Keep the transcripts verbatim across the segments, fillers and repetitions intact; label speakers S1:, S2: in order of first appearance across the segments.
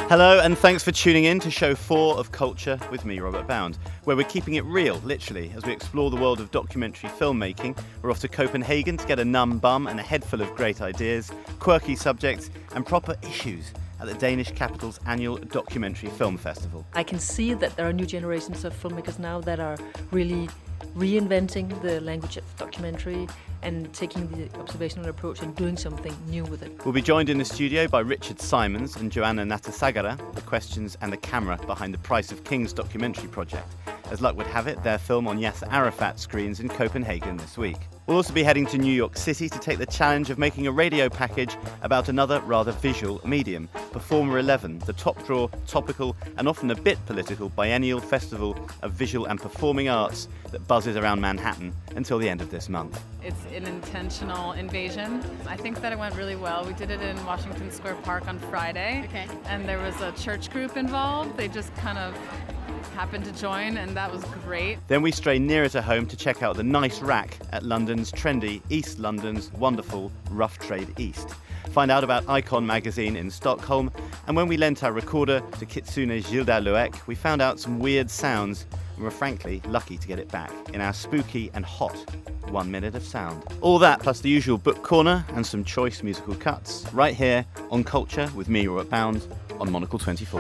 S1: Hello and thanks for tuning in to show four of Culture with me, Robert Bound, where we're keeping it real, literally, as we explore the world of documentary filmmaking. We're off to Copenhagen to get a numb bum and a head full of great ideas, quirky subjects and proper issues at the Danish capital's annual documentary film festival.
S2: I can see that there are new generations of filmmakers now that are really reinventing the language of documentary and taking the observational approach and doing something new with it.
S1: We'll be joined in the studio by Richard Simons and Joanna Nattasagara, the questions and the camera behind the Price of Kings documentary project. As luck would have it, their film on Yasser Arafat screens in Copenhagen this week. We'll also be heading to New York City to take the challenge of making a radio package about another rather visual medium, Performer eleven, the top draw, topical and often a bit political biennial festival of visual and performing arts that buzzes around Manhattan until the end of this month.
S3: It's an intentional invasion. I think that it went really well. We did it in Washington Square Park on Friday.
S4: Okay.
S3: And there was a church group involved. They just kind of happened to join, and that was great.
S1: Then we stray nearer to home to check out the nice rack at London's trendy East London's wonderful Rough Trade East. Find out about Icon magazine in Stockholm, and when we lent our recorder to Kitsune Gilda Loek, we found out some weird sounds and were frankly lucky to get it back in our spooky and hot one minute of sound. All that plus the usual book corner and some choice musical cuts right here on Culture with me, Robert Bound, on Monocle twenty-four.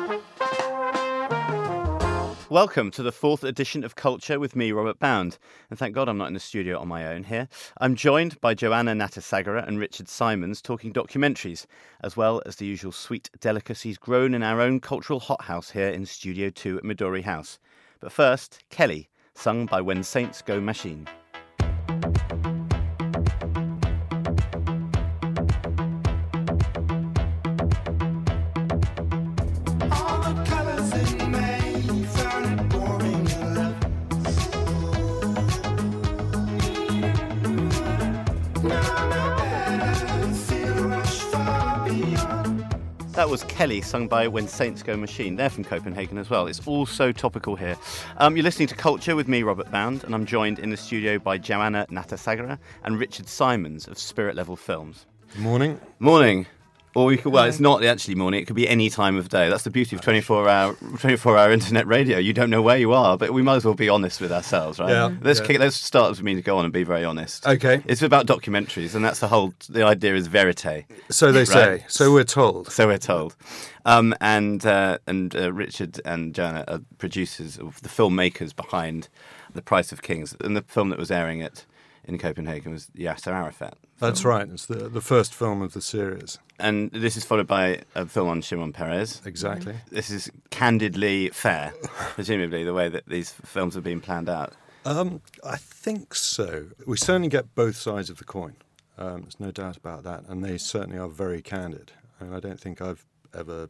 S1: Welcome to the fourth edition of Culture with me, Robert Bound. And thank God I'm not in the studio on my own here. I'm joined by Joanna Nattasagara and Richard Simons talking documentaries, as well as the usual sweet delicacies grown in our own cultural hothouse here in Studio two at Midori House. But first, Kelly, sung by When Saints Go Machine. That was Kelly, sung by When Saints Go Machine. They're from Copenhagen as well. It's all so topical here. Um, you're listening to Culture with me, Robert Bound, and I'm joined in the studio by Joanna Nattasagara and Richard Simons of Spirit Level Films.
S5: Morning.
S1: Morning. Or you could, well, it's not actually morning. It could be any time of day. That's the beauty of twenty-four hour twenty-four hour internet radio. You don't know where you are, but we might as well be honest with ourselves, right?
S5: Yeah.
S1: Let's
S5: yeah.
S1: kick, let's start with me to go on and be very honest.
S5: Okay.
S1: It's about documentaries, and that's the whole. The idea is verite.
S5: So they
S1: right?
S5: say. So we're told.
S1: So we're told. Um, and uh, and uh, Richard and Joanna are producers, of the filmmakers behind The Price of Kings, and the film that was airing at in Copenhagen was Yasser Arafat.
S5: That's right. It's the the first film of the series.
S1: And this is followed by a film on Shimon Peres.
S5: Exactly.
S1: This is candidly fair, presumably, the way that these films have been planned out.
S5: Um, I think so. We certainly get both sides of the coin. Um, there's no doubt about that. And they certainly are very candid. And I don't think I've ever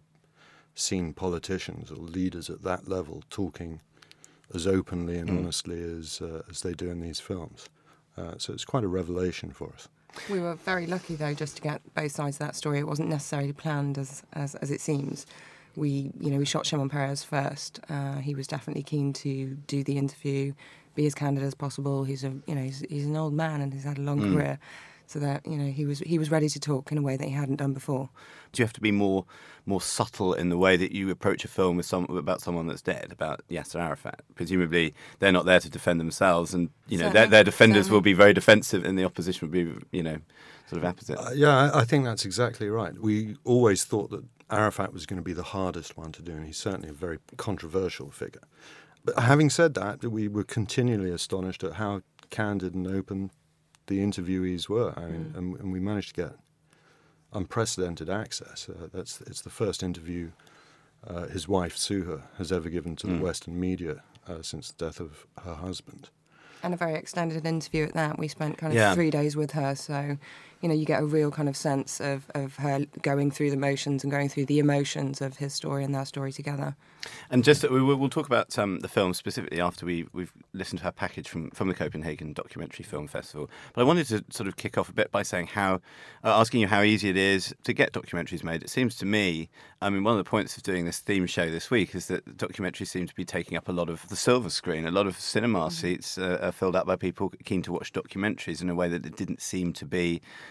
S5: seen politicians or leaders at that level talking as openly and mm. honestly as uh, as they do in these films. Uh, so it's quite a revelation for us.
S4: We were very lucky, though, just to get both sides of that story. It wasn't necessarily planned as as, as it seems. We, you know, we shot Shimon Peres first. Uh, he was definitely keen to do the interview, be as candid as possible. He's a, you know, he's, he's an old man and he's had a long mm. career, so that you know he was he was ready to talk in a way that he hadn't done before.
S1: Do you have to be more more subtle in the way that you approach a film with some about someone that's dead, about Yasser Arafat? Presumably, they're not there to defend themselves, and you know their, their defenders Certainly. will be very defensive, and the opposition will be, you know, sort of opposite.
S5: Uh, yeah, I, I think that's exactly right. We always thought that Arafat was going to be the hardest one to do, and he's certainly a very controversial figure. But having said that, we were continually astonished at how candid and open the interviewees were. I mean, mm. and, and we managed to get unprecedented access. Uh, that's it's the first interview uh, his wife Suha has ever given to mm. the Western media uh, since the death of her husband.
S4: And a very extended interview at that. We spent kind of
S1: yeah.
S4: three days with her, so you know you get a real kind of sense of, of her going through the motions and going through the emotions of his story and their story together.
S1: And just we will we'll talk about um, the film specifically after we we've listened to our package from, from the Copenhagen Documentary Film Festival. But I wanted to sort of kick off a bit by saying how uh, asking you how easy it is to get documentaries made. It seems to me, I mean, one of the points of doing this theme show this week is that documentaries seem to be taking up a lot of the silver screen. A lot of cinema mm-hmm. seats uh, are filled up by people keen to watch documentaries in a way that it didn't seem to be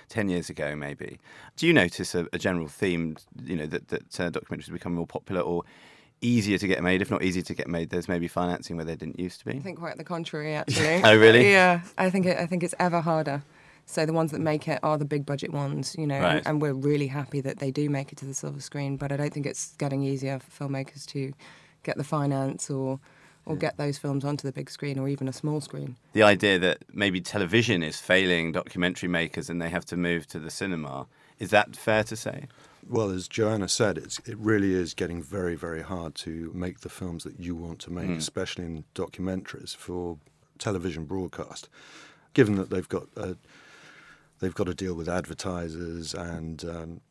S1: ten years ago, maybe. Do you notice a, a general theme, you know, that, that uh, documentaries become more popular or easier to get made? If not easier to get made, there's maybe financing where there didn't used to be?
S4: I think quite the contrary, actually.
S1: Oh, really?
S4: Yeah, I think it, I think it's ever harder. So the ones that make it are the big budget ones, you know,
S1: Right.
S4: and, and we're really happy that they do make it to the silver screen, but I don't think it's getting easier for filmmakers to get the finance or or get those films onto the big screen or even a small screen.
S1: The idea that maybe television is failing documentary makers and they have to move to the cinema, is that fair to say?
S5: Well, as Joanna said, it's, it really is getting very, very hard to make the films that you want to make,
S1: Mm.
S5: especially in documentaries for television broadcast, given that they've got a, they've got to deal with advertisers and um,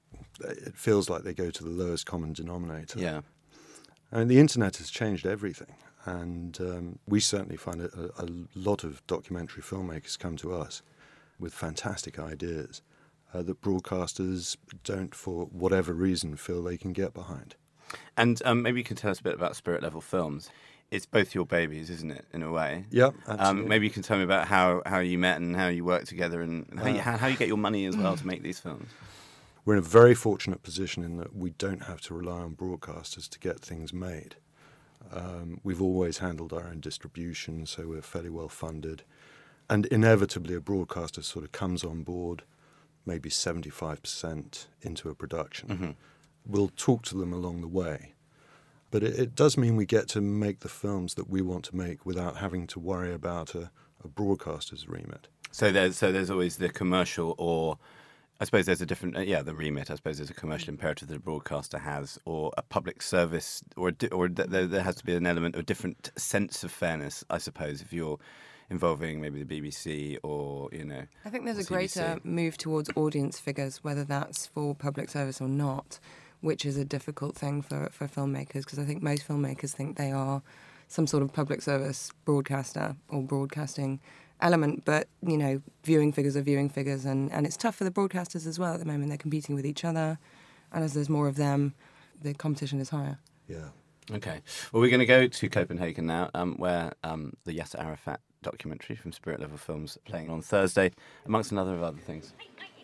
S5: it feels like they go to the lowest common denominator.
S1: Yeah.
S5: I mean, the internet has changed everything, and um, we certainly find a, a lot of documentary filmmakers come to us with fantastic ideas uh, that broadcasters don't, for whatever reason, feel they can get behind.
S1: And um, maybe you can tell us a bit about Spirit Level Films. It's both your babies, isn't it, in a way?
S5: Yeah, absolutely.
S1: Um, maybe you can tell me about how, how you met and how you work together and how, you, how, how you get your money as well to make these films.
S5: We're in a very fortunate position in that we don't have to rely on broadcasters to get things made. Um, we've always handled our own distribution, so we're fairly well funded. And inevitably a broadcaster sort of comes on board maybe seventy-five percent into a production.
S1: Mm-hmm.
S5: We'll talk to them along the way. But it, it does mean we get to make the films that we want to make without having to worry about a, a broadcaster's remit.
S1: So there's, so there's always the commercial or... I suppose there's a different, uh, yeah, the remit. I suppose there's a commercial imperative that a broadcaster has, or a public service, or a di- or th- there, there has to be an element of different sense of fairness. I suppose if you're involving maybe the B B C or you know.
S4: I think there's
S1: or
S4: a
S1: C B C.
S4: greater move towards audience figures, whether that's for public service or not, which is a difficult thing for, for filmmakers, because I think most filmmakers think they are some sort of public service broadcaster or broadcasting element, but, you know, viewing figures are viewing figures, and, and it's tough for the broadcasters as well at the moment. They're competing with each other, and as there's more of them, the competition is higher.
S5: Yeah.
S1: Okay. Well, we're going to go to Copenhagen now, um, where um, the Yasser Arafat documentary from Spirit Level Films playing on Thursday, amongst another of other things.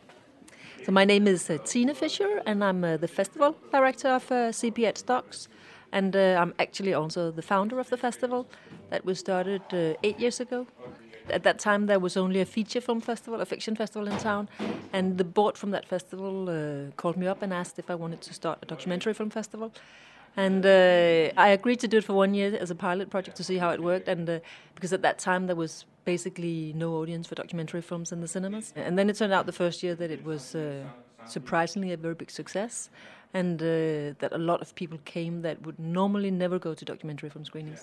S2: So my name is uh, Tina Fischer, and I'm uh, the festival director of uh, C P H Docs, and uh, I'm actually also the founder of the festival that was started uh, eight years ago. At that time, there was only a feature film festival, a fiction festival in town, and the board from that festival uh, called me up and asked if I wanted to start a documentary film festival. And uh, I agreed to do it for one year as a pilot project to see how it worked, and uh, because at that time there was basically no audience for documentary films in the cinemas. And then it turned out the first year that it was uh, surprisingly a very big success, and uh, that a lot of people came that would normally never go to documentary film screenings.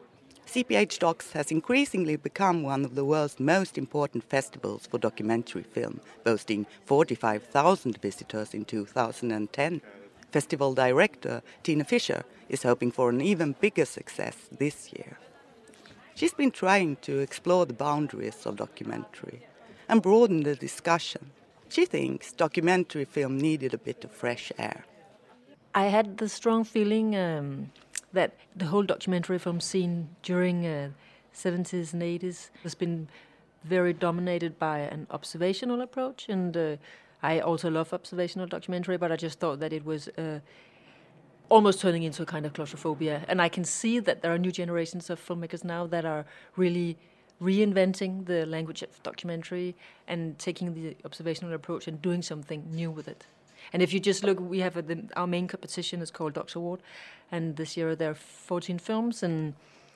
S6: C P H Docs has increasingly become one of the world's most important festivals for documentary film, boasting forty-five thousand visitors in two thousand ten. Festival director Tina Fischer is hoping for an even bigger success this year. She's been trying to explore the boundaries of documentary and broaden the discussion. She thinks documentary film needed a bit of fresh air.
S2: I had the strong feeling um, that the whole documentary film scene during uh, seventies and eighties has been very dominated by an observational approach, and uh, I also love observational documentary, but I just thought that it was uh, almost turning into a kind of claustrophobia. And I can see that there are new generations of filmmakers now that are really reinventing the language of documentary and taking the observational approach and doing something new with it. And if you just look, we have a, the, our main competition is called Docs Award, and this year there are fourteen films, and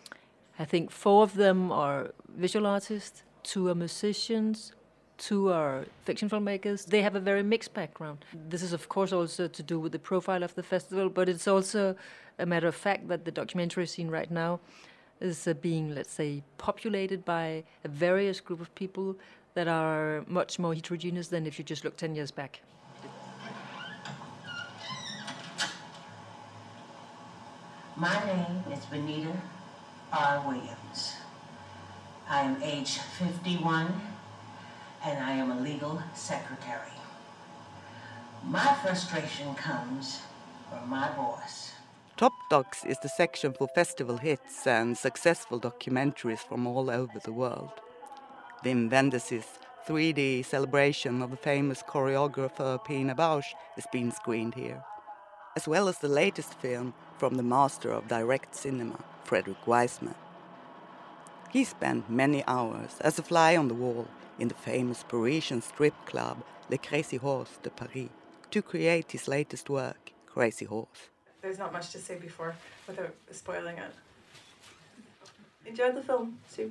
S2: I think four of them are visual artists, two are musicians, two are fiction filmmakers. They have a very mixed background. This is, of course, also to do with the profile of the festival, but it's also a matter of fact that the documentary scene right now is uh, being, let's say, populated by a various group of people that are much more heterogeneous than if you just look ten years back.
S7: My name is Benita R. Williams. I am age fifty-one, and I am a legal secretary. My frustration comes from my boss.
S6: Top Docs is the section for festival hits and successful documentaries from all over the world. Wim Wenders' three D celebration of the famous choreographer Pina Bausch is being screened here, as well as the latest film from the master of direct cinema, Frederick Wiseman. He spent many hours as a fly on the wall in the famous Parisian strip club Le Crazy Horse de Paris to create his latest work, Crazy Horse.
S8: There's not much to say before without spoiling it. Enjoyed the film, Sue?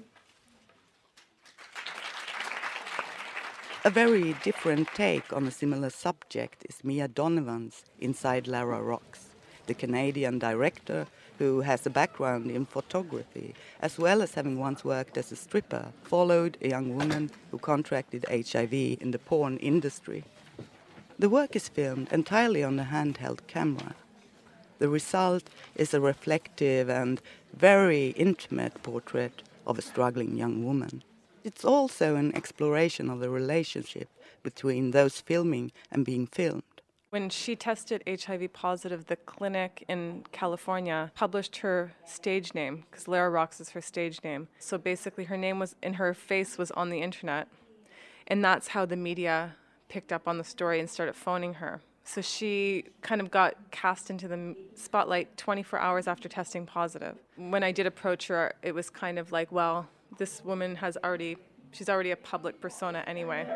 S6: A very different take on a similar subject is Mia Donovan's Inside Lara Rocks, the Canadian director who has a background in photography, as well as having once worked as a stripper, followed a young woman who contracted H I V in the porn industry. The work is filmed entirely on a handheld camera. The result is a reflective and very intimate portrait of a struggling young woman. It's also an exploration of the relationship between those filming and being filmed.
S8: When she tested H I V positive, the clinic in California published her stage name, because Lara Rocks is her stage name. So basically her name was, and her face was on the internet. And that's how the media picked up on the story and started phoning her. So she kind of got cast into the spotlight twenty-four hours after testing positive. When I did approach her, it was kind of like, well, this woman has already, she's already a public persona anyway.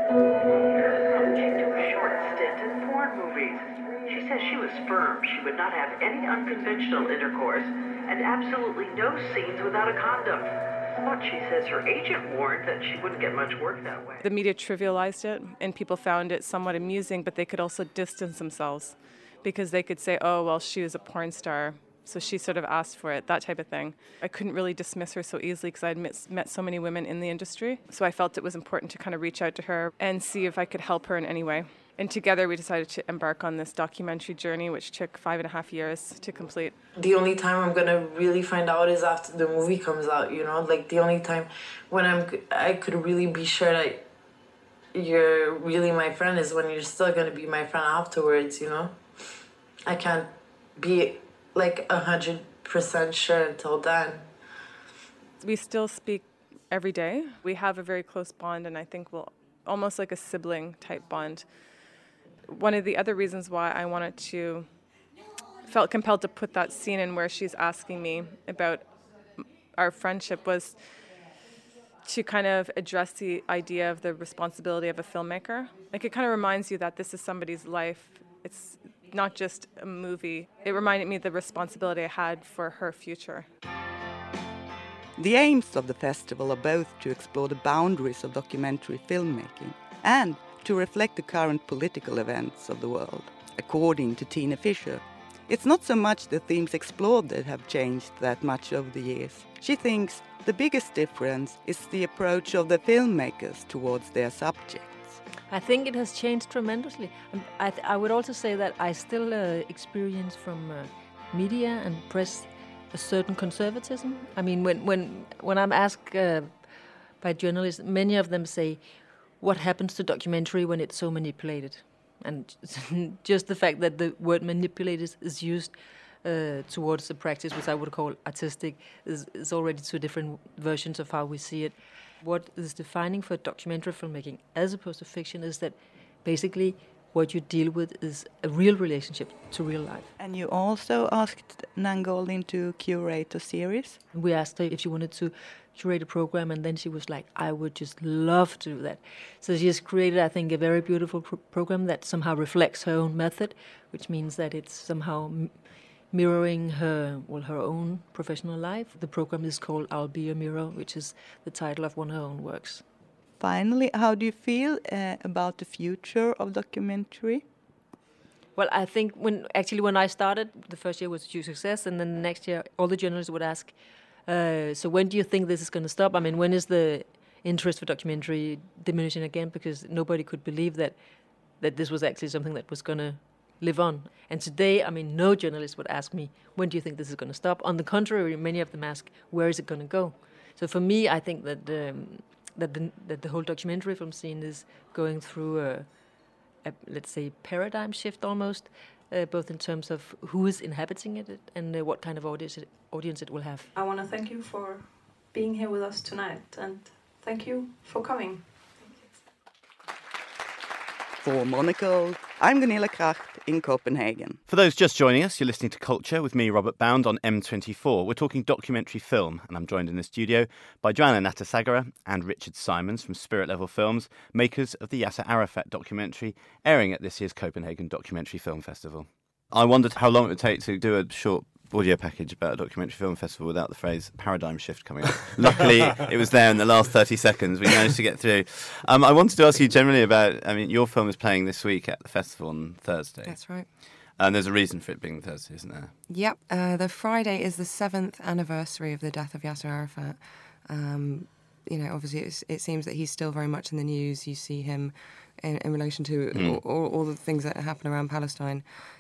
S9: Subject to a short stint in porn movies. She says she was firm. She would not have any unconventional intercourse and absolutely no scenes without a condom. But she says her agent warned that she wouldn't get much work that way.
S8: The media trivialized it, and people found it somewhat amusing, but they could also distance themselves because they could say, oh, well, she was a porn star, so she sort of asked for it, that type of thing. I couldn't really dismiss her so easily because I'd met, met so many women in the industry, so I felt it was important to kind of reach out to her and see if I could help her in any way. And together we decided to embark on this documentary journey, which took five and a half years to complete.
S10: The only time I'm gonna really find out is after the movie comes out, you know? Like, the only time when I'm, I could really be sure that you're really my friend is when you're still gonna be my friend afterwards, you know? I can't be, like, one hundred percent sure until then.
S8: We still speak every day. We have a very close bond, and I think we'll almost like a sibling type bond. One of the other reasons why I wanted to, felt compelled to put that scene in where she's asking me about our friendship was to kind of address the idea of the responsibility of a filmmaker. Like, it kind of reminds you that this is somebody's life. It's not just a movie. It reminded me of the responsibility I had for her future.
S6: The aims of the festival are both to explore the boundaries of documentary filmmaking and to reflect the current political events of the world. According to Tina Fisher, it's not so much the themes explored that have changed that much over the years. She thinks the biggest difference is the approach of the filmmakers towards their subjects.
S2: I think it has changed tremendously. I, th- I would also say that I still uh, experience from uh, media and press a certain conservatism. I mean, when when when I'm asked uh, by journalists, many of them say, "What happens to documentary when it's so manipulated?" And just the fact that the word "manipulated" is used uh, towards the practice, which I would call artistic, is, is already two different versions of how we see it. What is defining for documentary filmmaking as opposed to fiction is that basically what you deal with is a real relationship to real life.
S6: And you also asked Nan Goldin to curate a series?
S2: We asked her if she wanted to curate a program, and then she was like, I would just love to do that. So she has created, I think, a very beautiful pro- program that somehow reflects her own method, which means that it's somehow m- mirroring her, well, her own professional life. The program is called I'll Be a Mirror, which is the title of one of her own works.
S6: Finally, how do you feel uh, about the future of documentary?
S2: Well, I think when actually when I started, the first year was a huge success, and then the next year, all the journalists would ask, uh, so when do you think this is going to stop? I mean, when is the interest for documentary diminishing again? Because nobody could believe that that this was actually something that was going to live on. And today, I mean, no journalist would ask me, when do you think this is going to stop? On the contrary, many of them ask, where is it going to go? So for me, I think that um, that the that the whole documentary film scene is going through a, a let's say, paradigm shift almost, uh, both in terms of who is inhabiting it and uh, what kind of audience it, audience it will have.
S8: I want to thank you for being here with us tonight, and thank you for coming. Thank you.
S6: For Monocle, I'm Gunilla Kracht in Copenhagen.
S1: For those just joining us, you're listening to Culture with me, Robert Bound, on M twenty-four. We're talking documentary film, and I'm joined in the studio by Joanna Natasagara and Richard Simons from Spirit Level Films, makers of the Yasser Arafat documentary, airing at this year's Copenhagen Documentary Film Festival. I wondered how long it would take to do a short audio package about a documentary film festival without the phrase paradigm shift coming up. Luckily, it was there in the last thirty seconds. We managed to get through. Um, I wanted to ask you generally about, I mean, your film is playing this week at the festival on Thursday.
S4: That's right.
S1: And there's a reason for it being Thursday, isn't there?
S4: Yep. Uh, the Friday is the seventh anniversary of the death of Yasser Arafat. Um, you know, obviously it's, it seems that he's still very much in the news. You see him in, in relation to mm. all, all, all the things that happen around Palestine.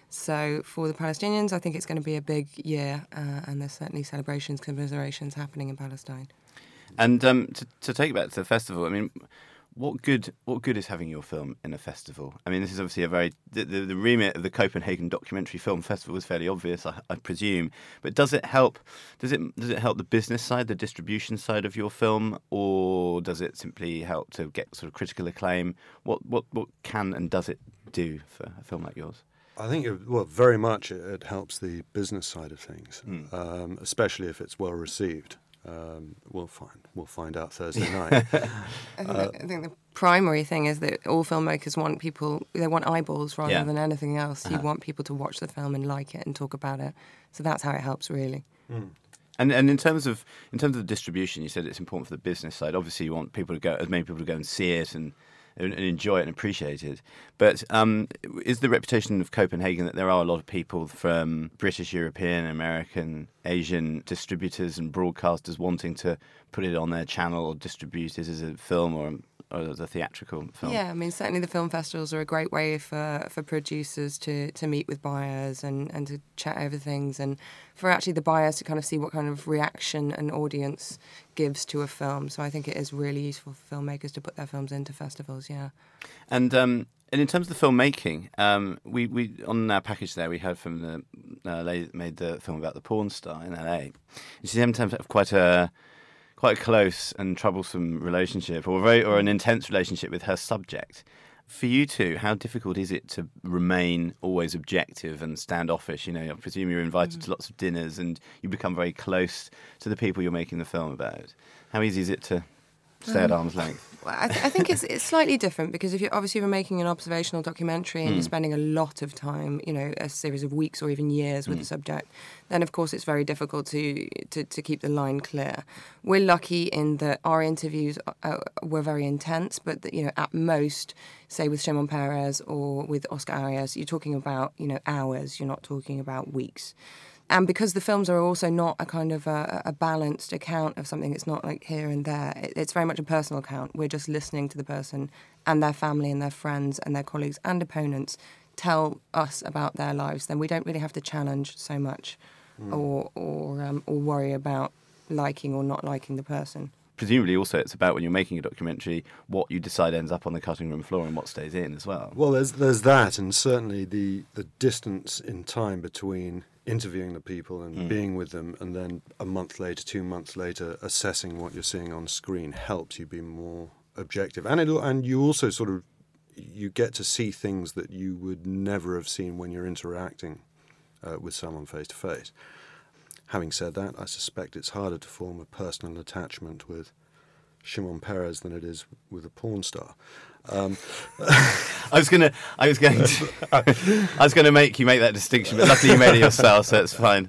S4: So for the Palestinians, I think it's going to be a big year, uh, and there's certainly celebrations, commiserations happening in Palestine.
S1: And um, to, to take it back to the festival, I mean, what good what good is having your film in a festival? I mean, this is obviously a very... The, the, the remit of the Copenhagen Documentary Film Festival is fairly obvious, I, I presume. But does it help Does it does it help the business side, the distribution side of your film, or does it simply help to get sort of critical acclaim? What what, what can and does it do for a film like yours?
S5: I think, it, well, very much it, it helps the business side of things, mm. um, especially if it's well received. Um, we'll find we'll find out Thursday night.
S4: I, think
S5: uh,
S4: the, I think the primary thing is that all filmmakers want people, they want eyeballs rather yeah. than anything else. Uh-huh. You want people to watch the film and like it and talk about it. So that's how it helps, really.
S1: Mm. And and in terms of in terms of the distribution, you said it's important for the business side. Obviously, you want people to go, as many people to go and see it and. and enjoy it and appreciate it. But um, is the reputation of Copenhagen that there are a lot of people from British, European, American, Asian distributors and broadcasters wanting to put it on their channel or distribute it as a film or, or as a theatrical film?
S4: Yeah, I mean, certainly the film festivals are a great way for, for producers to, to meet with buyers and, and to chat over things, and for actually the buyers to kind of see what kind of reaction an audience gives to a film. So I think it is really useful for filmmakers to put their films into festivals, yeah. And
S1: um, and in terms of the filmmaking, um, we, we on our package there, we heard from the uh, lady that made the film about the porn star in L A. And she sometimes have quite a quite a close and troublesome relationship, or very or an intense relationship with her subject. For you two, how difficult is it to remain always objective and standoffish? You know, I presume you're invited mm. to lots of dinners and you become very close to the people you're making the film about. How easy is it to stay um, at arm's length?
S4: Well, I, th- I think it's it's slightly different, because if you're obviously you're making an observational documentary and mm. you're spending a lot of time, you know, a series of weeks or even years with mm. the subject, then of course it's very difficult to, to, to keep the line clear. We're lucky in that our interviews uh, were very intense, but that, you know, at most, say with Shimon Peres or with Oscar Arias, you're talking about, you know, hours. You're not talking about weeks. And because the films are also not a kind of a, a balanced account of something, it's not like here and there. It, it's very much a personal account. We're just listening to the person and their family and their friends and their colleagues and opponents tell us about their lives. Then we don't really have to challenge so much mm. or or um, or worry about liking or not liking the person.
S1: Presumably also it's about, when you're making a documentary, what you decide ends up on the cutting room floor and what stays in as well.
S5: Well, there's there's that, and certainly the, the distance in time between interviewing the people and mm. being with them, and then a month later, two months later, assessing what you're seeing on screen helps you be more objective. And it, and you also sort of, you get to see things that you would never have seen when you're interacting uh, with someone face to face. Having said that, I suspect it's harder to form a personal attachment with Shimon Peres than it is with a porn star. Um,
S1: I was gonna, I was going to, I was going to make you make that distinction, but luckily you made it yourself, so it's fine.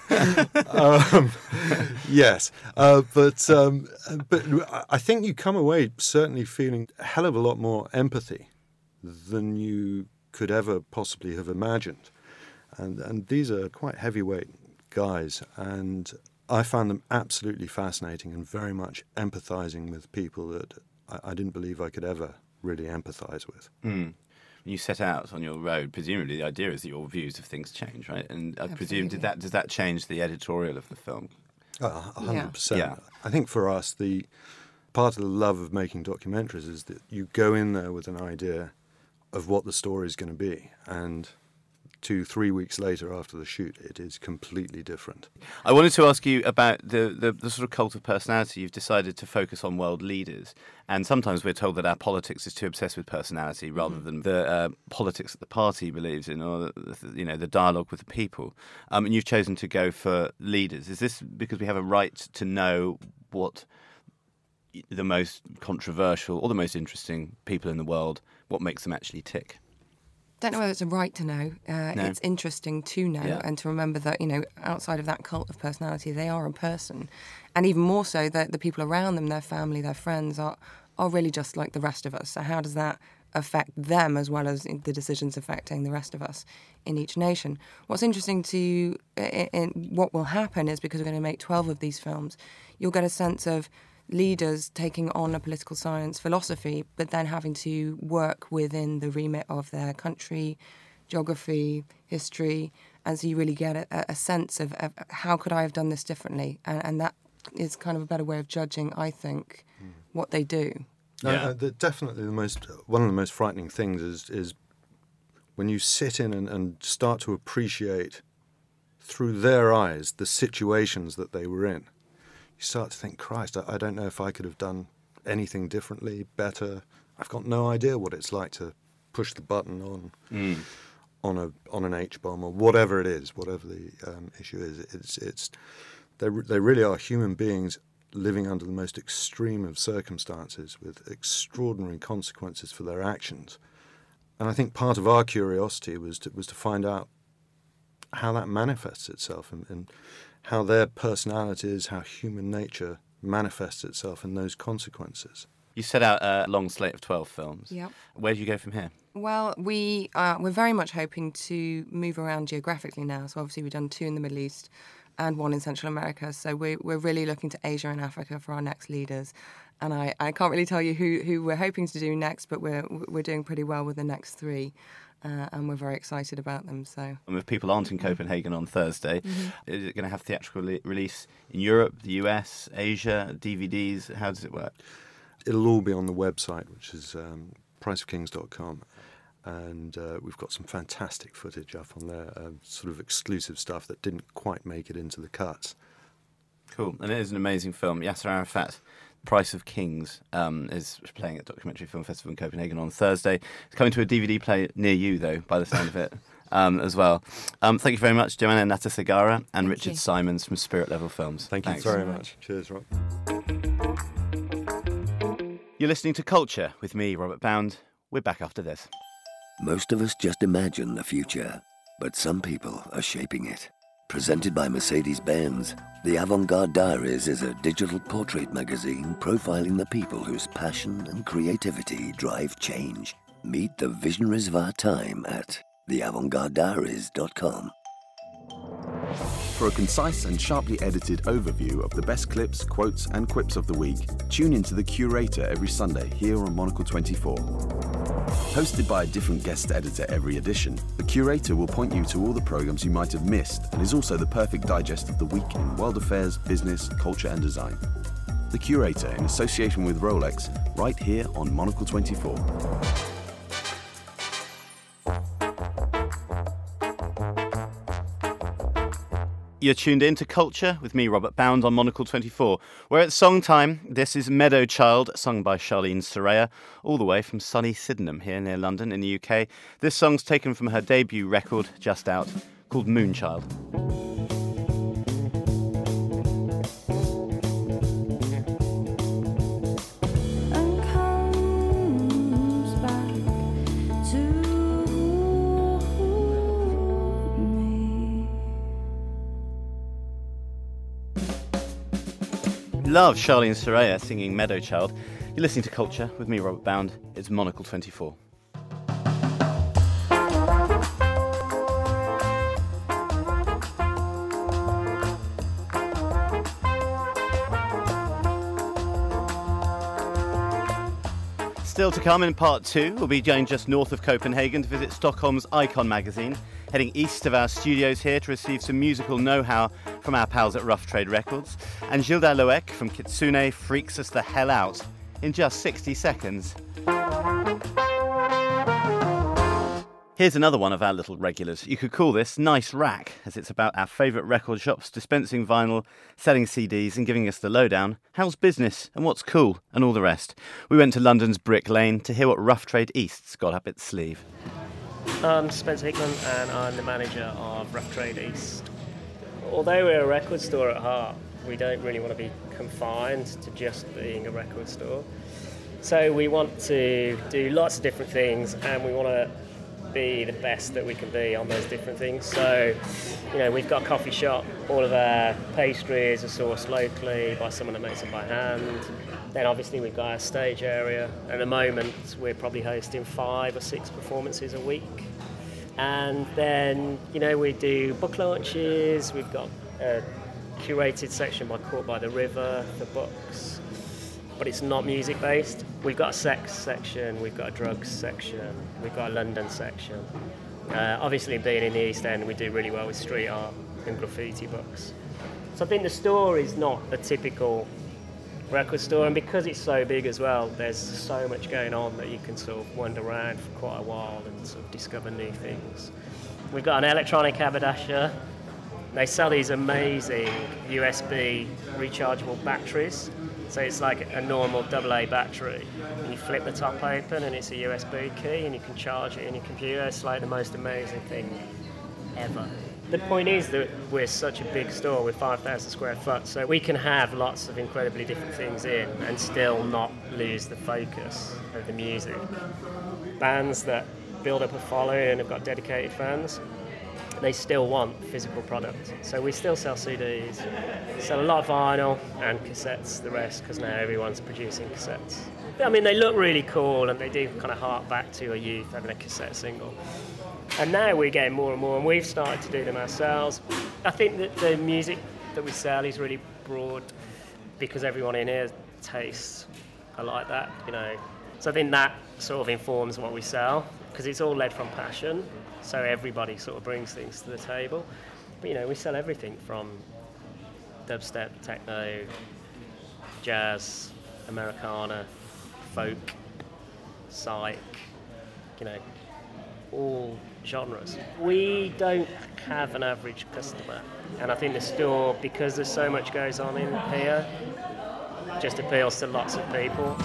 S5: um, yes, uh, but um, but I think you come away certainly feeling a hell of a lot more empathy than you could ever possibly have imagined, and and these are quite heavyweight guys, and I found them absolutely fascinating and very much empathising with people that I, I didn't believe I could ever really empathise with.
S1: Mm. When you set out on your road, presumably the idea is that your views of things change, right? And I Absolutely. presume did that does that change the editorial of the film?
S5: A hundred percent. Yeah. I think for us, the part of the love of making documentaries is that you go in there with an idea of what the story is going to be, and to three weeks later after the shoot, it is completely different.
S1: I wanted to ask you about the, the, the sort of cult of personality. You've decided to focus on world leaders, and sometimes we're told that our politics is too obsessed with personality rather mm. than the uh, politics that the party believes in, or the, you know, the dialogue with the people. Um, and you've chosen to go for leaders. Is this because we have a right to know what the most controversial or the most interesting people in the world, what makes them actually tick?
S4: Don't know whether it's a right to know. Uh,
S1: no.
S4: It's interesting to know
S1: yeah.
S4: and to remember that, you know, outside of that cult of personality, they are a person. And even more so, that the people around them, their family, their friends, are, are really just like the rest of us. So how does that affect them as well as the decisions affecting the rest of us in each nation? What's interesting to in, in what will happen is, because we're going to make twelve of these films, you'll get a sense of leaders taking on a political science philosophy, but then having to work within the remit of their country, geography, history, and so you really get a, a sense of, of how could I have done this differently, and, and that is kind of a better way of judging, I think, mm. what they do.
S5: No,
S1: yeah.
S5: uh, the, definitely the most one of the most frightening things is is when you sit in and, and start to appreciate through their eyes the situations that they were in. You start to think, Christ, I, I don't know if I could have done anything differently, better. I've got no idea what it's like to push the button on mm. on a on an H bomb or whatever it is, whatever the um, issue is. It's it's they they really are human beings living under the most extreme of circumstances with extraordinary consequences for their actions. And I think part of our curiosity was to, was to find out how that manifests itself and, and how their personalities, how human nature manifests itself in those consequences.
S1: You set out a long slate of twelve films.
S4: Yep.
S1: Where do you go from here?
S4: Well, we, uh, we're very much hoping to move around geographically now. So obviously we've done two in the Middle East and one in Central America. So we're, we're really looking to Asia and Africa for our next leaders. And I, I can't really tell you who, who we're hoping to do next, but we're, we're doing pretty well with the next three. Uh, and we're very excited about them. So,
S1: and if people aren't in Copenhagen on Thursday,
S4: mm-hmm.
S1: is it going to have theatrical le- release in Europe, the U S, Asia, D V Ds? How does it work?
S5: It'll all be on the website, which is um, price of kings dot com. And uh, we've got some fantastic footage up on there, uh, sort of exclusive stuff that didn't quite make it into the cuts.
S1: Cool. And it is an amazing film. Yasser Arafat, Price of Kings, um, is playing at Documentary Film Festival in Copenhagen on Thursday. It's coming to a D V D play near you, though, by the sound of it, um, as well. Um, thank you very much, Joanna Natasegara and
S4: thank
S1: Richard
S4: you.
S1: Simons from Spirit Level Films.
S5: Thank
S1: Thanks.
S5: you very much. Cheers, Rob.
S1: You're listening to Culture with me, Robert Bound. We're back after this.
S11: Most of us just imagine the future, but some people are shaping it. Presented by Mercedes-Benz, The Avant-Garde Diaries is a digital portrait magazine profiling the people whose passion and creativity drive change. Meet the visionaries of our time at the avant garde diaries dot com.
S12: For a concise and sharply edited overview of the best clips, quotes and quips of the week, tune into The Curator every Sunday here on Monocle twenty-four. Hosted by a different guest editor every edition, The Curator will point you to all the programmes you might have missed and is also the perfect digest of the week in world affairs, business, culture and design. The Curator, in association with Rolex, right here on Monocle twenty-four.
S1: You're tuned in to Culture with me, Robert Bound, on Monocle twenty-four. We're at song time. This is Meadow Child, sung by Charlene Soraya, all the way from sunny Sydenham here near London in the U K. This song's taken from her debut record, just out, called Moonchild. Love Charlene Soraya singing Meadow Child. You're listening to Culture with me, Robert Bound. It's Monocle twenty-four. Still to come in part two, we'll be going just north of Copenhagen to visit Stockholm's Icon magazine, heading east of our studios here to receive some musical know-how from our pals at Rough Trade Records. And Gilda Loek from Kitsune freaks us the hell out in just sixty seconds. Here's another one of our little regulars. You could call this Nice Rack, as it's about our favourite record shops dispensing vinyl, selling C Ds and giving us the lowdown. How's business and what's cool and all the rest. We went to London's Brick Lane to hear what Rough Trade East's got up its sleeve.
S13: I'm Spencer Hickman and I'm the manager of Rough Trade East. Although we're a record store at heart, we don't really want to be confined to just being a record store. So we want to do lots of different things and we want to be the best that we can be on those different things. So, you know, we've got a coffee shop. All of our pastries are sourced locally by someone that makes them by hand. Then obviously we've got our stage area. At the moment, we're probably hosting five or six performances a week. And then, you know, we do book launches. We've got a curated section by Caught by the River for books. But it's not music based. We've got a sex section, we've got a drugs section, we've got a London section. Uh, obviously being in the East End, we do really well with street art and graffiti books. So I think the store is not a typical record store, and because it's so big as well, there's so much going on that you can sort of wander around for quite a while and sort of discover new things. We've got an electronic haberdasher. They sell these amazing U S B rechargeable batteries. So it's like a normal double A battery. And you flip the top open and it's a U S B key and you can charge it in your computer. It's like the most amazing thing ever. The point is that we're such a big store with five thousand square foot, so we can have lots of incredibly different things in and still not lose the focus of the music. Bands that build up a following and have got dedicated fans, they still want physical product. So we still sell C Ds, sell a lot of vinyl and cassettes, the rest, because now everyone's producing cassettes. I mean, they look really cool and they do kind of hark back to a youth having a cassette single. And now we're getting more and more, and we've started to do them ourselves. I think that the music that we sell is really broad because everyone in here tastes are like that, you know. So I think that sort of informs what we sell, because it's all led from passion. So everybody sort of brings things to the table. But, you know, we sell everything from dubstep, techno, jazz, Americana, folk, psych, you know, all genres. We don't have an average customer. And I think the store, because there's so much goes on in here, just appeals to lots of people.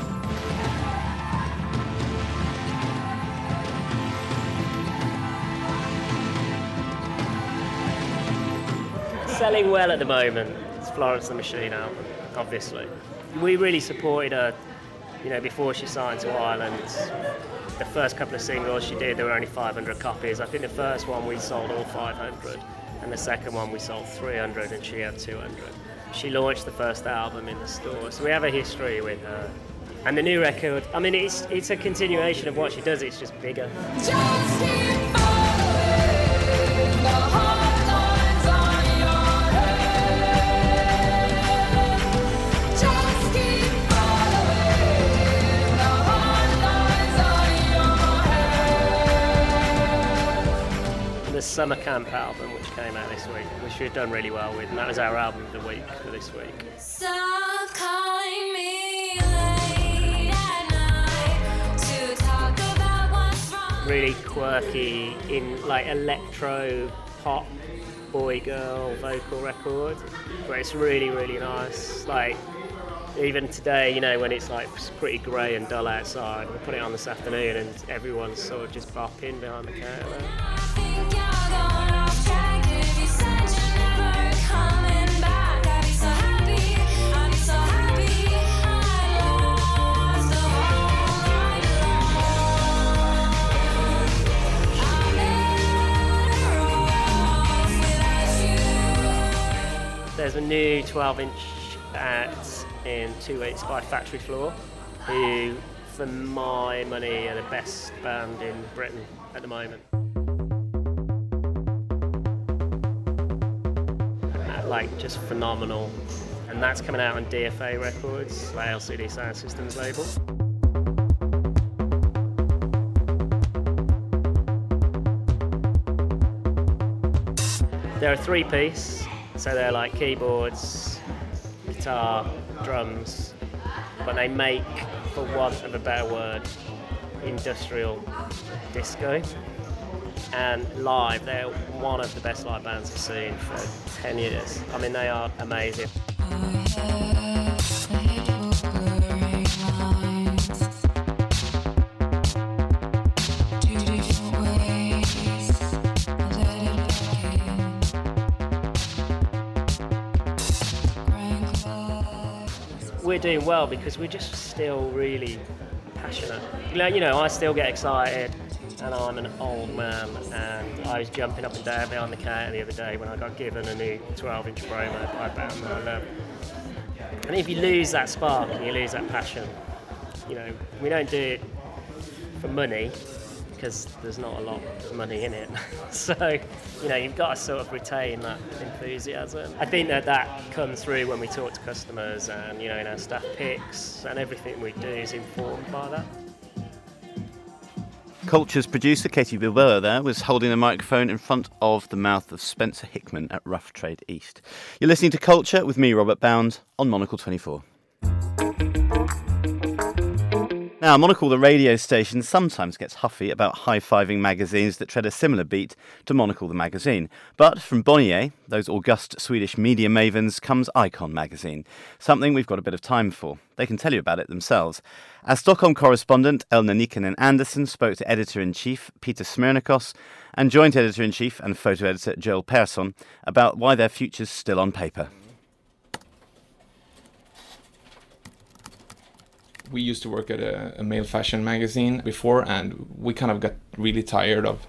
S13: Selling well at the moment. It's Florence and the Machine album, obviously. We really supported her, you know, before she signed to Ireland. The first couple of singles she did, there were only five hundred copies. I think the first one we sold all five hundred, and the second one we sold three hundred, and she had two hundred. She launched the first album in the store, so we have a history with her. And the new record, I mean, it's it's a continuation of what she does, it's just bigger. The Summer Camp album, which came out this week, which we've done really well with, and that was our album of the week for this week.
S14: Stop calling me late at night to talk about what's wrong.
S13: Really quirky, in like electro pop boy girl vocal record, but it's really really nice. Like even today, you know, when it's like pretty grey and dull outside, we put it on this afternoon and everyone's sort of just bopping behind the counter there. There's a new twelve inch out in two weeks by Factory Floor, who, for my money, are the best band in Britain at the moment. Uh, like, just phenomenal. And that's coming out on D F A Records, like L C D Sound Systems label. They're a three-piece, so they're like keyboards, guitar, drums, but they make, for want of a better word, industrial disco. And live, they're one of the best live bands I've seen for ten years. I mean, they are amazing. We're doing well because we're just still really passionate. You know, you know, I still get excited, and I'm an old man, and I was jumping up and down behind the counter the other day when I got given a new twelve inch promo pipe band that I love. And if you lose that spark and you lose that passion, you know, we don't do it for money because there's not a lot of money in it. So, you know, you've got to sort of retain that enthusiasm. I think that that comes through when we talk to customers, and, you know, in our staff picks, and everything we do is informed by that.
S1: Culture's producer Katie Bilbao there was holding the microphone in front of the mouth of Spencer Hickman at Rough Trade East. You're listening to Culture with me, Robert Bound, on Monocle twenty-four. Now, Monocle, the radio station, sometimes gets huffy about high-fiving magazines that tread a similar beat to Monocle the magazine. But from Bonnier, those august Swedish media mavens, comes Icon magazine, something we've got a bit of time for. They can tell you about it themselves. Our Stockholm correspondent, Elna Nikkanen Andersson, spoke to editor-in-chief Peter Smirnikos and joint editor-in-chief and photo editor Joel Persson about why their future's still on paper.
S15: We used to work at a, a male fashion magazine before, and we kind of got really tired of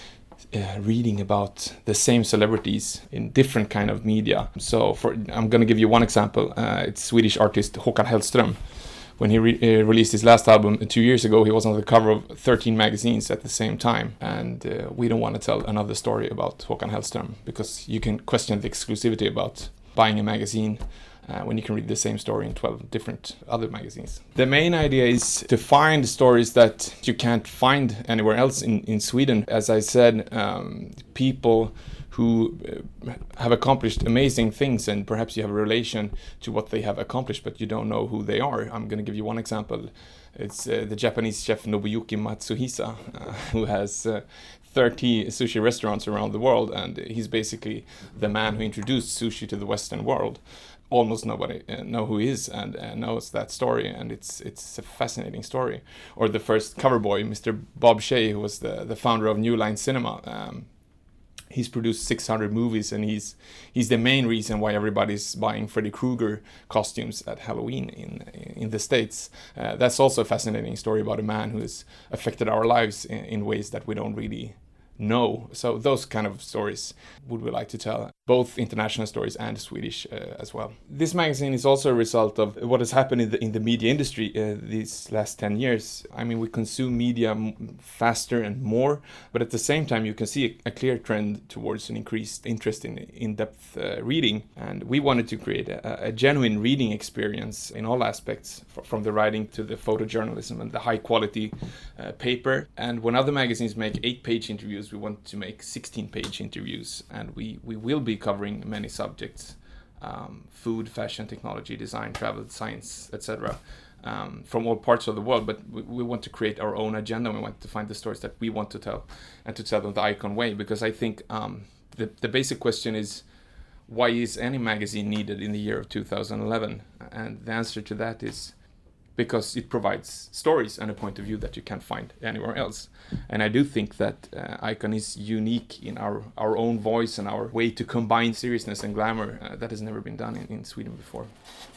S15: uh, reading about the same celebrities in different kind of media. So for, I'm going to give you one example. Uh, it's Swedish artist Håkan Hellström. When he re- uh, released his last album two years ago, he was on the cover of thirteen magazines at the same time. And uh, we don't want to tell another story about Håkan Hellström, because you can question the exclusivity about buying a magazine Uh, when you can read the same story in twelve different other magazines. The main idea is to find stories that you can't find anywhere else in, in Sweden. As I said, um, people who uh, have accomplished amazing things, and perhaps you have a relation to what they have accomplished, but you don't know who they are. I'm going to give you one example. It's uh, the Japanese chef Nobuyuki Matsuhisa, uh, who has uh, thirty sushi restaurants around the world, and he's basically the man who introduced sushi to the Western world. Almost nobody uh, know who he is and uh, knows that story, and it's it's a fascinating story. Or the first cover boy, Mister Bob Shea, who was the, the founder of New Line Cinema. Um, he's produced six hundred movies, and he's he's the main reason why everybody's buying Freddy Krueger costumes at Halloween in in the States. Uh, that's also a fascinating story about a man who has affected our lives in, in ways that we don't really know. So those kind of stories would we like to tell, both international stories and Swedish uh, as well. This magazine is also a result of what has happened in the, in the media industry uh, these last ten years. I mean, we consume media m- faster and more, but at the same time you can see a, a clear trend towards an increased interest in in-depth uh, reading, and we wanted to create a, a genuine reading experience in all aspects, f- from the writing to the photojournalism and the high quality uh, paper. And when other magazines make eight page interviews, we want to make sixteen page interviews, and we, we will be covering many subjects, um, food, fashion, technology, design, travel, science, et cetera, um, from all parts of the world. But we, we want to create our own agenda. We want to find the stories that we want to tell, and to tell them the Icon way, because I think um, the, the basic question is, why is any magazine needed in the year of two thousand eleven? And the answer to that is because it provides stories and a point of view that you can't find anywhere else. And I do think that uh, Icon is unique in our, our own voice and our way to combine seriousness and glamour. Uh, that has never been done in, in Sweden before.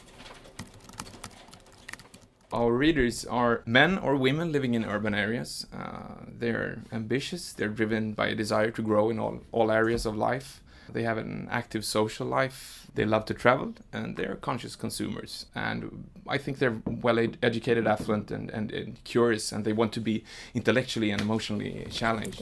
S15: Our readers are men or women living in urban areas. Uh, they're ambitious, they're driven by a desire to grow in all, all areas of life. They have an active social life, they love to travel, and they're conscious consumers. And I think they're well ed- educated, affluent, and, and, and curious, and they want to be intellectually and emotionally challenged.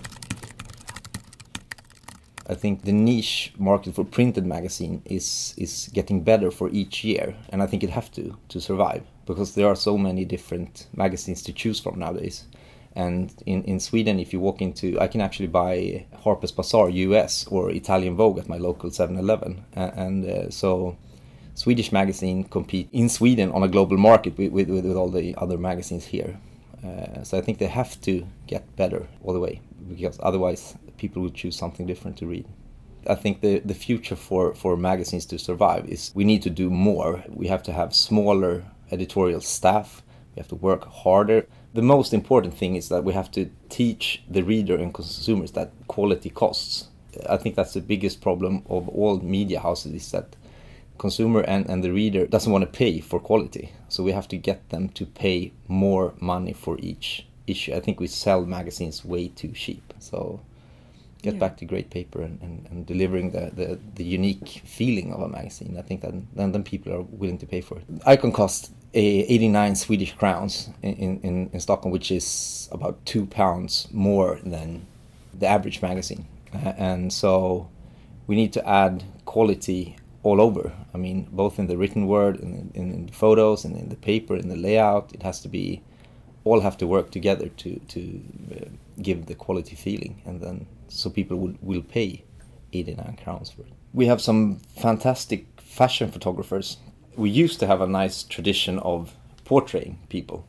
S16: I think the niche market for printed magazine is is getting better for each year, and I think it have to to survive, because there are so many different magazines to choose from nowadays. And in, in Sweden, if you walk into, I can actually buy Harper's Bazaar U S or Italian Vogue at my local seven eleven. Uh, and uh, so Swedish magazine compete in Sweden on a global market with, with, with all the other magazines here. Uh, so I think they have to get better all the way. because otherwise people would choose something different to read. I think the, the future for, for magazines to survive is we need to do more. We have to have smaller editorial staff. We have to work harder. The most important thing is that we have to teach the reader and consumers that quality costs. I think that's the biggest problem of all media houses, is that consumer and, and the reader doesn't want to pay for quality. So we have to get them to pay more money for each issue. I think we sell magazines way too cheap. So get yeah. back to great paper and, and, and delivering the, the, the unique feeling of a magazine. I think that then, then people are willing to pay for it. Icon costs eighty-nine Swedish crowns in, in, in Stockholm, which is about two pounds more than the average magazine. Uh, and so we need to add quality all over. I mean, both in the written word, and in, in the photos, and in the paper, in the layout. It has to be, all have to work together to, to uh, give the quality feeling, and then so people will, will pay eighty-nine crowns for it. We have some fantastic fashion photographers. We used to have a nice tradition of portraying people,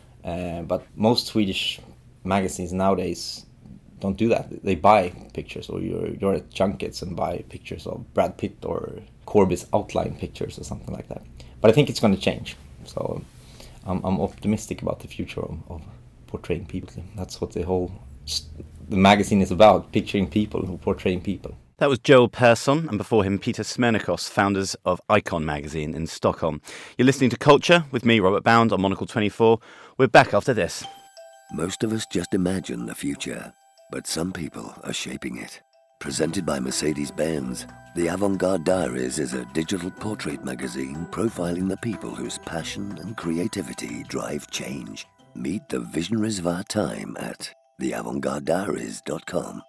S16: uh, but most Swedish magazines nowadays don't do that. They buy pictures, or you're, you're at junkets and buy pictures of Brad Pitt or Corbyn's outline pictures or something like that. But I think it's going to change. So I'm, I'm optimistic about the future of, of portraying people. That's what the whole the magazine is about, picturing people, portraying people.
S1: That was Joel Persson, and before him, Peter Smernikos, founders of Icon magazine in Stockholm. You're listening to Culture with me, Robert Bound, on Monocle twenty-four. We're back after this.
S11: Most of us just imagine the future, but some people are shaping it. Presented by Mercedes-Benz, the Avant-Garde Diaries is a digital portrait magazine profiling the people whose passion and creativity drive change. Meet the visionaries of our time at the avant garde diaries dot com.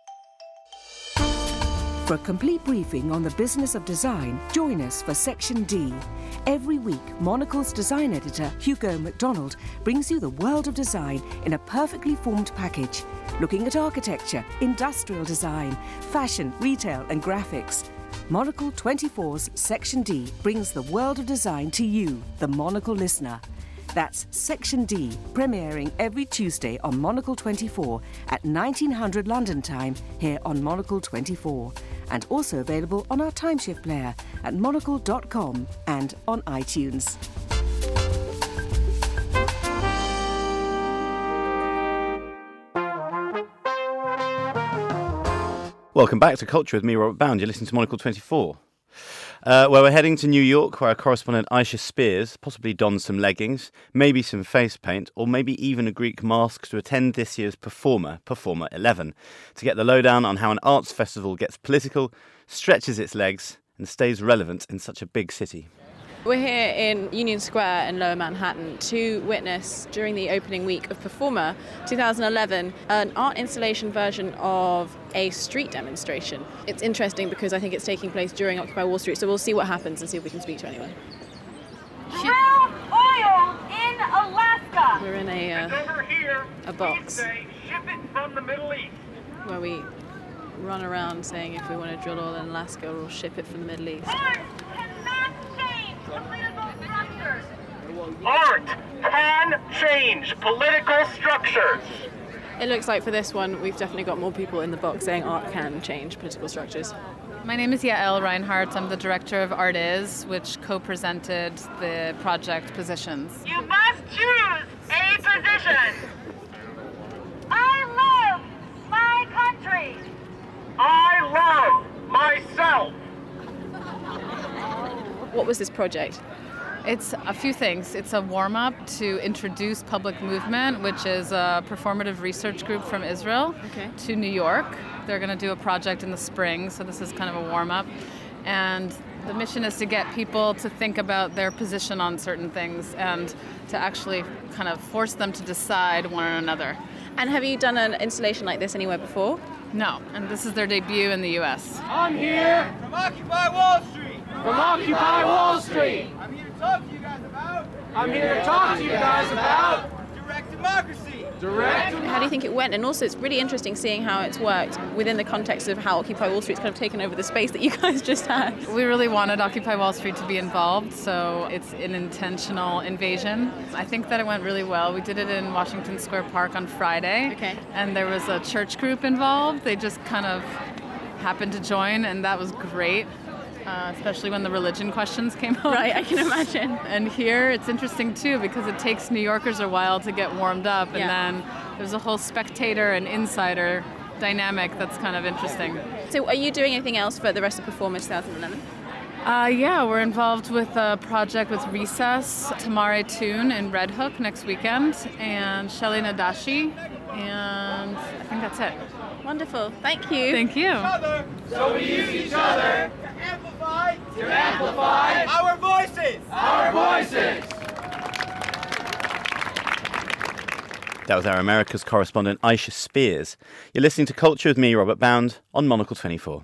S17: For a complete briefing on the business of design, join us for Section D. Every week, Monocle's design editor, Hugo MacDonald, brings you the world of design in a perfectly formed package, looking at architecture, industrial design, fashion, retail and graphics. Monocle twenty-four's Section D brings the world of design to you, the Monocle listener. That's Section D, premiering every Tuesday on Monocle twenty-four at nineteen hundred London time here on Monocle twenty-four, and also available on our timeshift player at monocle dot com and on iTunes.
S1: Welcome back to Culture with me, Robert Bound. You're listening to Monocle twenty-four. Uh, where we're heading to New York, where our correspondent Aisha Spears possibly dons some leggings, maybe some face paint, or maybe even a Greek mask to attend this year's Performer, Performer eleven, to get the lowdown on how an arts festival gets political, stretches its legs, and stays relevant in such a big city.
S18: We're here in Union Square in Lower Manhattan to witness, during the opening week of Performer twenty eleven, an art installation version of a street demonstration. It's interesting because I think it's taking place during Occupy Wall Street, so we'll see what happens and see if we can speak to anyone.
S19: Shell oil in Alaska.
S18: We're in a, uh,
S19: over here,
S18: a box
S19: say, ship it from the Middle East.
S18: where we run around saying if we want to drill oil in Alaska, we'll ship it from the Middle East.
S19: Art cannot change political structures. Art can change political structures.
S18: It looks like for this one, we've definitely got more people in the box saying art can change political structures.
S3: My name is Yael Reinhardt. I'm the director of Art Is, which co-presented the project Positions.
S19: You must choose a position. I love my country. I love myself.
S18: What was this project?
S3: It's a few things. It's a warm-up to introduce Public Movement, which is a performative research group from Israel,
S18: okay.
S3: to New York. They're going to do a project in the spring, so this is kind of a warm-up. And the mission is to get people to think about their position on certain things and to actually kind of force them to decide one or another.
S18: And have you done an installation like this anywhere before?
S3: No, and this is their debut in the U S.
S19: I'm here from Occupy Wall Street. From Occupy Wall Street. I'm here to talk to you guys about. I'm here to talk to you guys about. Direct democracy. Direct.
S18: How do you think it went? And also, it's really interesting seeing how it's worked within the context of how Occupy Wall Street's kind of taken over the space that you guys just had.
S3: We really wanted Occupy Wall Street to be involved, so it's an intentional invasion. I think that it went really well. We did it in Washington Square Park on Friday.
S18: Okay.
S3: And there was a church group involved. They just kind of happened to join, and that was great. Uh, especially when the religion questions came up.
S18: Right, I can imagine.
S3: And here it's interesting too because it takes New Yorkers a while to get warmed up, and
S18: Yeah.
S3: then there's a whole spectator and insider dynamic that's kind of interesting.
S18: So are you doing anything else for the rest of Performer twenty eleven?
S3: Uh, yeah, we're involved with a project with Recess, Tamare Toon in Red Hook next weekend, and Shelly Nadashi, and I think that's it.
S18: Wonderful, thank you.
S3: Thank you.
S19: So we use each other to amplify, to amplify our voices, our voices.
S1: That was our America's correspondent Aisha Spears. You're listening to Culture with me, Robert Bound, on Monocle twenty-four.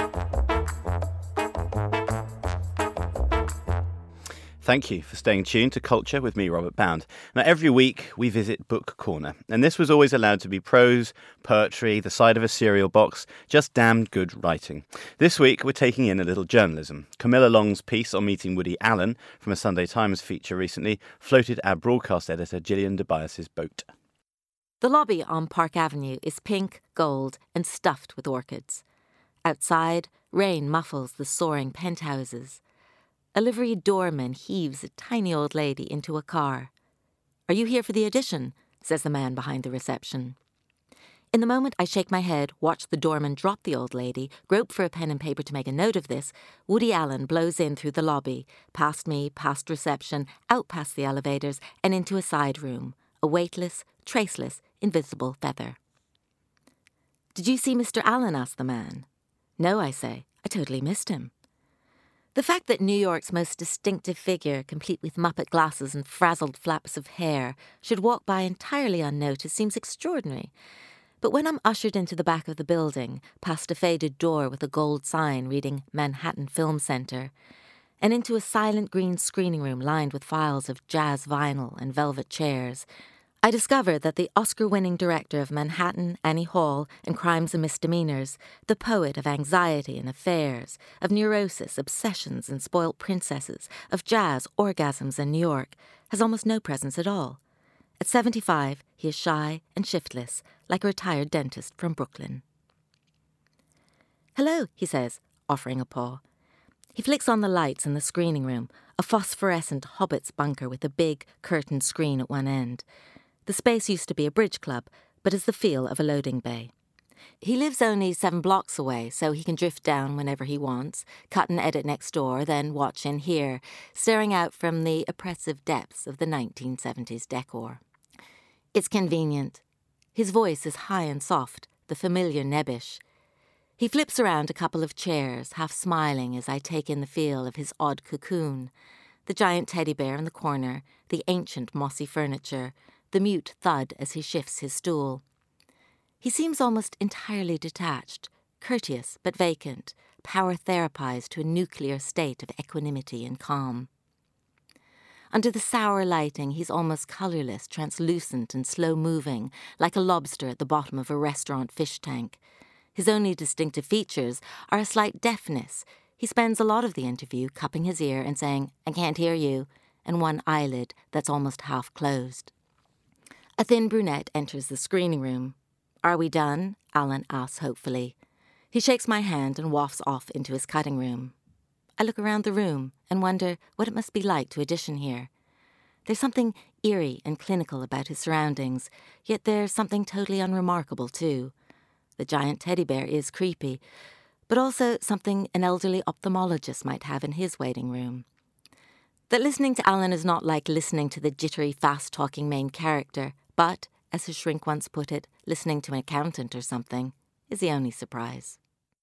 S1: Thank you for staying tuned to Culture with me, Robert Bound. Now, every week we visit Book Corner, and this was always allowed to be prose, poetry, the side of a cereal box, just damned good writing. This week we're taking in a little journalism. Camilla Long's piece on meeting Woody Allen from a Sunday Times feature recently floated our broadcast editor Gillian DeBias's boat.
S20: The lobby on Park Avenue is pink, gold, and stuffed with orchids. Outside, rain muffles the soaring penthouses. A liveried doorman heaves a tiny old lady into a car. "Are you here for the audition?" says the man behind the reception. In the moment I shake my head, watch the doorman drop the old lady, grope for a pen and paper to make a note of this, Woody Allen blows in through the lobby, past me, past reception, out past the elevators, and into a side room, a weightless, traceless, invisible feather. "Did you see Mister Allen?" asks the man. "No," I say. "I totally missed him." The fact that New York's most distinctive figure, complete with Muppet glasses and frazzled flaps of hair, should walk by entirely unnoticed seems extraordinary. But when I'm ushered into the back of the building, past a faded door with a gold sign reading Manhattan Film Center, and into a silent green screening room lined with files of jazz vinyl and velvet chairs, I discover that the Oscar-winning director of Manhattan, Annie Hall, and Crimes and Misdemeanors, the poet of anxiety and affairs, of neurosis, obsessions, and spoilt princesses, of jazz, orgasms, and New York, has almost no presence at all. At seventy-five, he is shy and shiftless, like a retired dentist from Brooklyn. "Hello," he says, offering a paw. He flicks on the lights in the screening room, a phosphorescent hobbit's bunker with a big, curtained screen at one end. The space used to be a bridge club, but has the feel of a loading bay. He lives only seven blocks away, so he can drift down whenever he wants, cut and edit next door, then watch in here, staring out from the oppressive depths of the nineteen seventies decor. It's convenient. His voice is high and soft, the familiar nebbish. He flips around a couple of chairs, half smiling as I take in the feel of his odd cocoon, the giant teddy bear in the corner, the ancient mossy furniture, the mute thud as he shifts his stool. He seems almost entirely detached, courteous but vacant, power therapized to a nuclear state of equanimity and calm. Under the sour lighting, he's almost colorless, translucent and slow-moving, like a lobster at the bottom of a restaurant fish tank. His only distinctive features are a slight deafness. He spends a lot of the interview cupping his ear and saying, "I can't hear you," and one eyelid that's almost half closed. A thin brunette enters the screening room. "Are we done?" Allen asks hopefully. He shakes my hand and wafts off into his cutting room. I look around the room and wonder what it must be like to audition here. There's something eerie and clinical about his surroundings, yet there's something totally unremarkable too. The giant teddy bear is creepy, but also something an elderly ophthalmologist might have in his waiting room. That listening to Allen is not like listening to the jittery, fast-talking main character, but, as his shrink once put it, listening to an accountant or something, is the only surprise.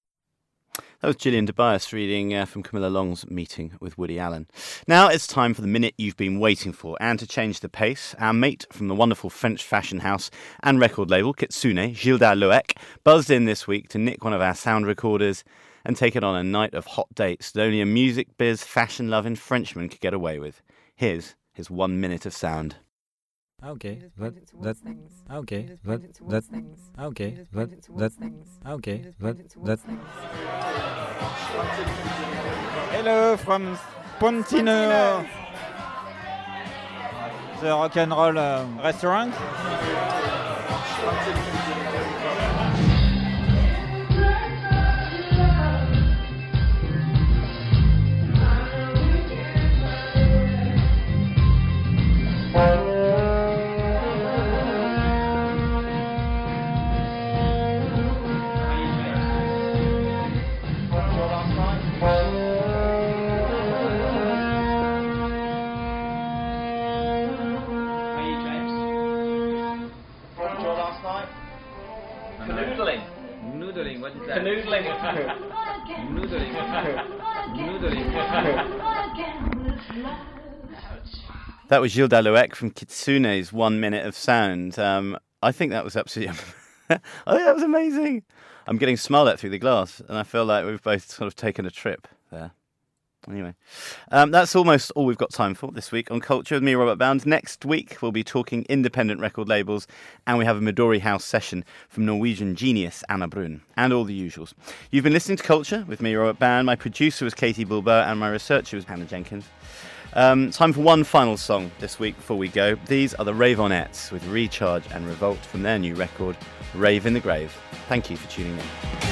S1: That was Gillian DeBias reading uh, from Camilla Long's meeting with Woody Allen. Now it's time for the minute you've been waiting for, and to change the pace, our mate from the wonderful French fashion house and record label, Kitsune, Gilda Loeck, buzzed in this week to nick one of our sound recorders and take it on a night of hot dates that only a music biz, fashion-loving Frenchman could get away with. Here's his one minute of sound.
S21: Okay, that that okay, that that okay, that that okay, that that.
S22: Hello from Pontino, the rock and roll uh, restaurant.
S23: Canoodling. Noodling, what is that? Canoodling. Noodling. Noodling.
S1: That was Gilles Dalouec from Kitsune's One Minute of Sound. Um, I think that was absolutely... I think that was amazing. I'm getting smiled at through the glass, and I feel like we've both sort of taken a trip there. Anyway, um, that's almost all we've got time for this week on Culture with me, Robert Bound. Next week, we'll be talking independent record labels, and we have a Midori House session from Norwegian genius Anna Brun, and all the usuals. You've been listening to Culture with me, Robert Bound. My producer was Katie Bulbo, and my researcher was Hannah Jenkins. Um, time for one final song this week before we go. These are the Raveonettes with Recharge and Revolt from their new record, Rave in the Grave. Thank you for tuning in.